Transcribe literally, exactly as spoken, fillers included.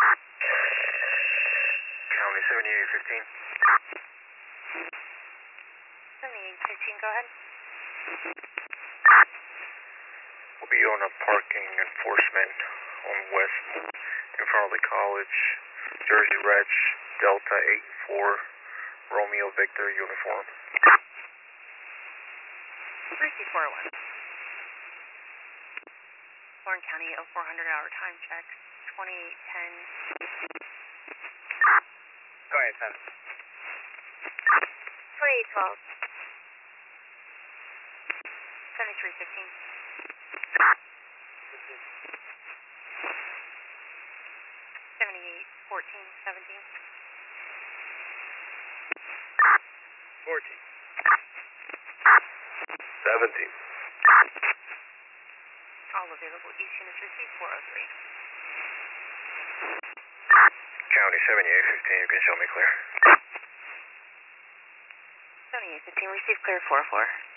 County seventy-eight fifteen. seventy-eight fifteen, go ahead. We'll be on a parking enforcement on West in front of the college. Jersey Reg, Delta eight four, Romeo Victor uniform. three C four one. Warren County oh four hundred hour time check, twenty-eight ten. Go ahead, Sam. twenty-eight twelve. seventy-three fifteen. seventy-eight fourteen seventeen. fourteen. seventeen. All available each units received four oh three. County seventy-eight fifteen, you can show me clear. seventy-eight fifteen, received clear four oh four.